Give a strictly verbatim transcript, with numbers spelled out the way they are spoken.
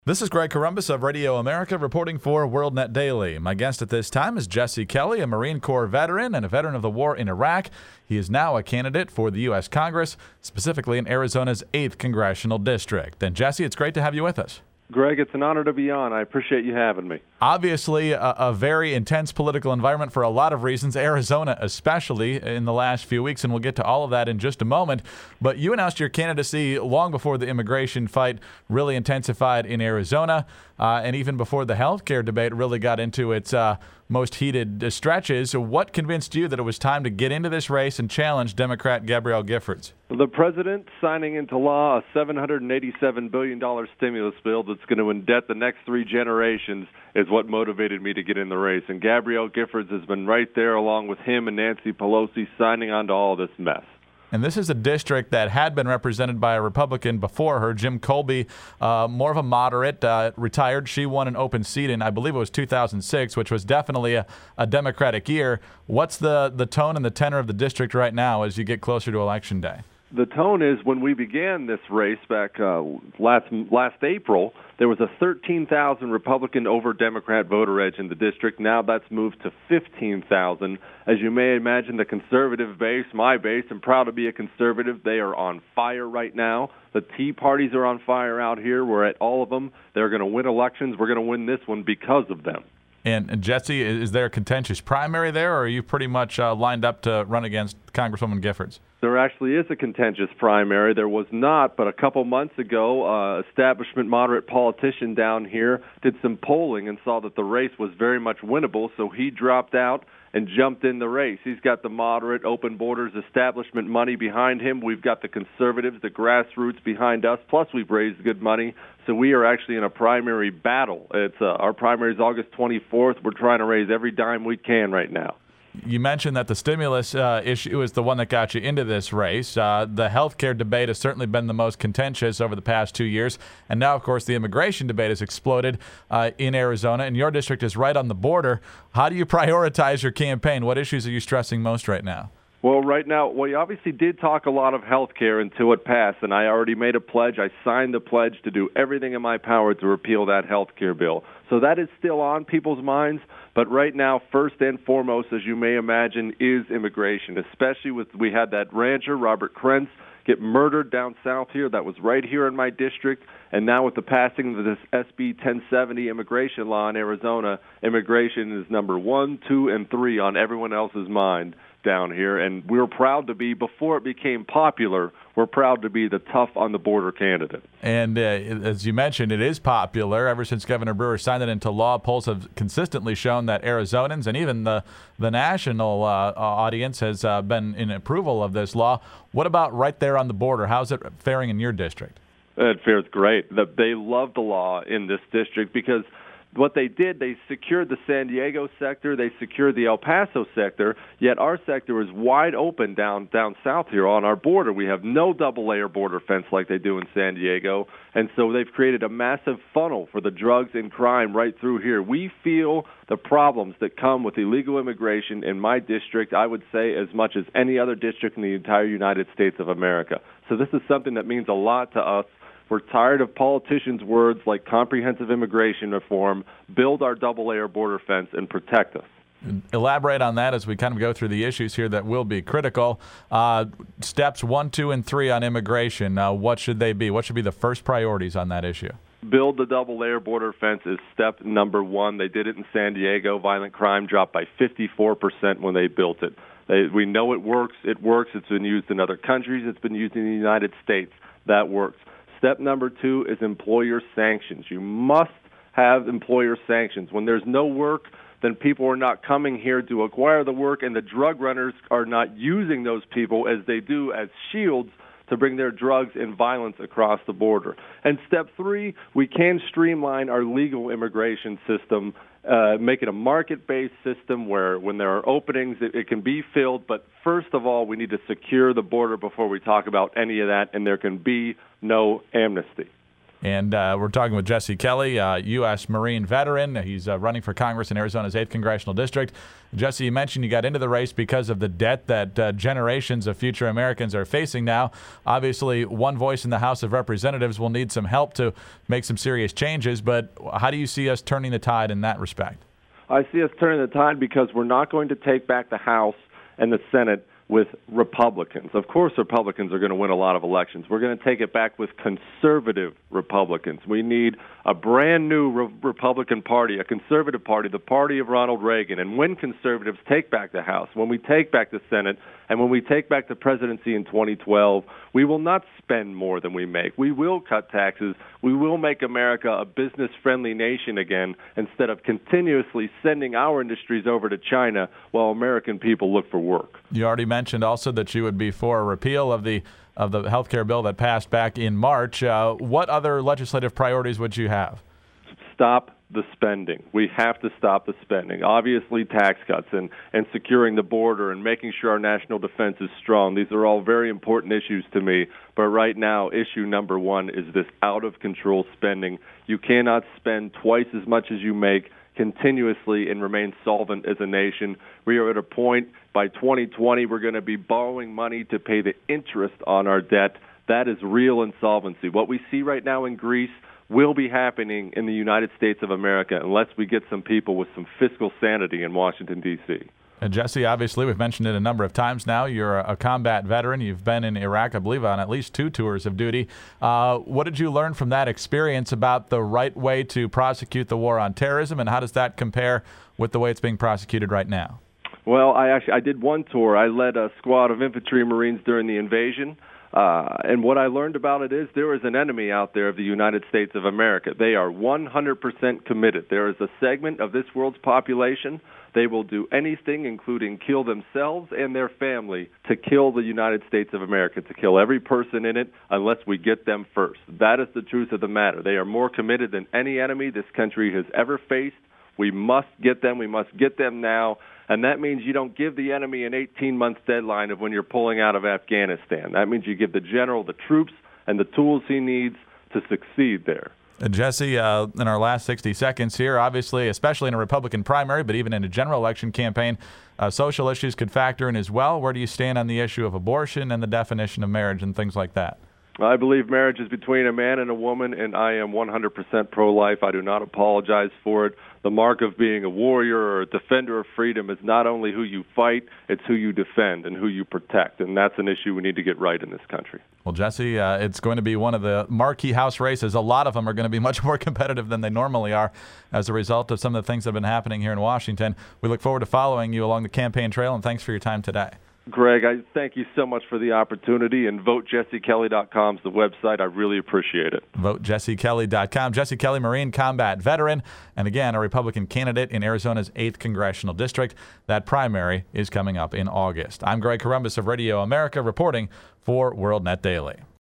This is Greg Corombos of Radio America reporting for WorldNet Daily. My guest at this time is Jesse Kelly, a Marine Corps veteran and a veteran of the war in Iraq. He is now a candidate for the U S Congress, specifically in Arizona's eighth Congressional District. And Jesse, it's great to have you with us. Greg, it's an honor to be on. I appreciate you having me. Obviously, a, a very intense political environment for a lot of reasons, Arizona especially in the last few weeks, and we'll get to all of that in just a moment. But you announced your candidacy long before the immigration fight really intensified in Arizona, uh, and even before the health care debate really got into its uh, most heated stretches. What convinced you that it was time to get into this race and challenge Democrat Gabrielle Giffords? The president signing into law a seven hundred eighty-seven billion dollars stimulus bill that's going to indebt the next three generations is what motivated me to get in the race. And Gabrielle Giffords has been right there along with him and Nancy Pelosi signing on to all this mess. And this is a district that had been represented by a Republican before her, Jim Colby, uh, more of a moderate, uh, retired. She won an open seat in, I believe it was two thousand six, which was definitely a, a Democratic year. What's the, the tone and the tenor of the district right now as you get closer to Election Day? The tone is when we began this race back uh, last last April, there was a thirteen thousand Republican over Democrat voter edge in the district. Now that's moved to fifteen thousand. As you may imagine, the conservative base, my base, I'm proud to be a conservative, they are on fire right now. The Tea Parties are on fire out here. We're at all of them. They're going to win elections. We're going to win this one because of them. And, and Jesse, is there a contentious primary there, or are you pretty much uh, lined up to run against Congresswoman Giffords? There actually is a contentious primary. There was not, but a couple months ago, uh, establishment moderate politician down here did some polling and saw that the race was very much winnable, so he dropped out and jumped in the race. He's got the moderate, open borders, establishment money behind him. We've got the conservatives, the grassroots behind us, plus we've raised good money. So we are actually in a primary battle. It's uh, our primary is August twenty-fourth. We're trying to raise every dime we can right now. You mentioned that the stimulus uh, issue is the one that got you into this race. Uh, the health care debate has certainly been the most contentious over the past two years. And now, of course, the immigration debate has exploded uh, in Arizona, and your district is right on the border. How do you prioritize your campaign? What issues are you stressing most right now? Well, right now, we obviously did talk a lot of health care until it passed, and I already made a pledge. I signed the pledge to do everything in my power to repeal that health care bill. So that is still on people's minds, but right now, first and foremost, as you may imagine, is immigration, especially with we had that rancher, Robert Krentz, get murdered down south here. That was right here in my district. And now with the passing of this S B ten seventy immigration law in Arizona, immigration is number one, two, and three on everyone else's mind down here. And we're proud to be, before it became popular, we're proud to be the tough on the border candidate. And uh, as you mentioned, it is popular. Ever since Governor Brewer signed it into law, polls have consistently shown that Arizonans and even the, the national uh, audience has uh, been in approval of this law. What about right there on the border? How's it faring in your district? It fares great. They love the law in this district because what they did, they secured the San Diego sector, they secured the El Paso sector, yet our sector is wide open down down south here on our border. We have no double-layer border fence like they do in San Diego, and so they've created a massive funnel for the drugs and crime right through here. We feel the problems that come with illegal immigration in my district, I would say, as much as any other district in the entire United States of America. So this is something that means a lot to us. We're tired of politicians' words like comprehensive immigration reform, build our double-layer border fence, and protect us. Elaborate on that as we kind of go through the issues here that will be critical. Uh, steps one, two, and three on immigration, uh, what should they be? What should be the first priorities on that issue? Build the double-layer border fence is step number one. They did it in San Diego. Violent crime dropped by fifty-four percent when they built it. They, we know it works. It works. It's been used in other countries. It's been used in the United States. That works. Step number two is employer sanctions. You must have employer sanctions. When there's no work, then people are not coming here to acquire the work, and the drug runners are not using those people as they do as shields to bring their drugs and violence across the border. And step three, we can streamline our legal immigration system, uh, make it a market-based system where when there are openings, it, it can be filled. But first of all, we need to secure the border before we talk about any of that, and there can be no amnesty. And uh, we're talking with Jesse Kelly, uh, U S Marine veteran. He's uh, running for Congress in Arizona's eighth Congressional District. Jesse, you mentioned you got into the race because of the debt that uh, generations of future Americans are facing now. Obviously, one voice in the House of Representatives will need some help to make some serious changes, but how do you see us turning the tide in that respect? I see us turning the tide because we're not going to take back the House and the Senate with Republicans. Of course, Republicans are going to win a lot of elections. We're going to take it back with conservative Republicans. We need a brand new re- Republican Party, a conservative party, the party of Ronald Reagan. And when conservatives take back the House, when we take back the Senate, and when we take back the presidency in twenty twelve, we will not spend more than we make. We will cut taxes. We will make America a business-friendly nation again instead of continuously sending our industries over to China while American people look for work. You already mentioned also that you would be for a repeal of the of the health care bill that passed back in March. Uh, what other legislative priorities would you have? Stop the spending. We have to stop the spending. Obviously, tax cuts and, and securing the border and making sure our national defense is strong. These are all very important issues to me. But right now, issue number one is this out-of-control spending. You cannot spend twice as much as you make continuously and remain solvent as a nation. We are at a point by twenty twenty we're going to be borrowing money to pay the interest on our debt. That is real insolvency. What we see right now in Greece will be happening in the United States of America unless we get some people with some fiscal sanity in Washington, D C And Jesse, obviously, we've mentioned it a number of times now. You're a combat veteran. You've been in Iraq, I believe, on at least two tours of duty. Uh, what did you learn from that experience about the right way to prosecute the war on terrorism, and how does that compare with the way it's being prosecuted right now? Well, I actually I did one tour. I led a squad of infantry Marines during the invasion. Uh, and what I learned about it is there is an enemy out there of the United States of America. They are one hundred percent committed. There is a segment of this world's population. They will do anything, including kill themselves and their family, to kill the United States of America, to kill every person in it unless we get them first. That is the truth of the matter. They are more committed than any enemy this country has ever faced. We must get them. We must get them now. And that means you don't give the enemy an eighteen-month deadline of when you're pulling out of Afghanistan. That means you give the general the troops and the tools he needs to succeed there. Uh, Jesse, uh, in our last sixty seconds here, obviously, especially in a Republican primary, but even in a general election campaign, uh, social issues could factor in as well. Where do you stand on the issue of abortion and the definition of marriage and things like that? I believe marriage is between a man and a woman, and I am one hundred percent pro-life. I do not apologize for it. The mark of being a warrior or a defender of freedom is not only who you fight, it's who you defend and who you protect, and that's an issue we need to get right in this country. Well, Jesse, uh, it's going to be one of the marquee House races. A lot of them are going to be much more competitive than they normally are as a result of some of the things that have been happening here in Washington. We look forward to following you along the campaign trail, and thanks for your time today. Greg, I thank you so much for the opportunity, and vote jesse kelly dot com is the website. I really appreciate it. vote jesse kelly dot com. Jesse Kelly, Marine combat veteran, and again, a Republican candidate in Arizona's eighth Congressional District. That primary is coming up in August. I'm Greg Corombos of Radio America reporting for WorldNet Daily.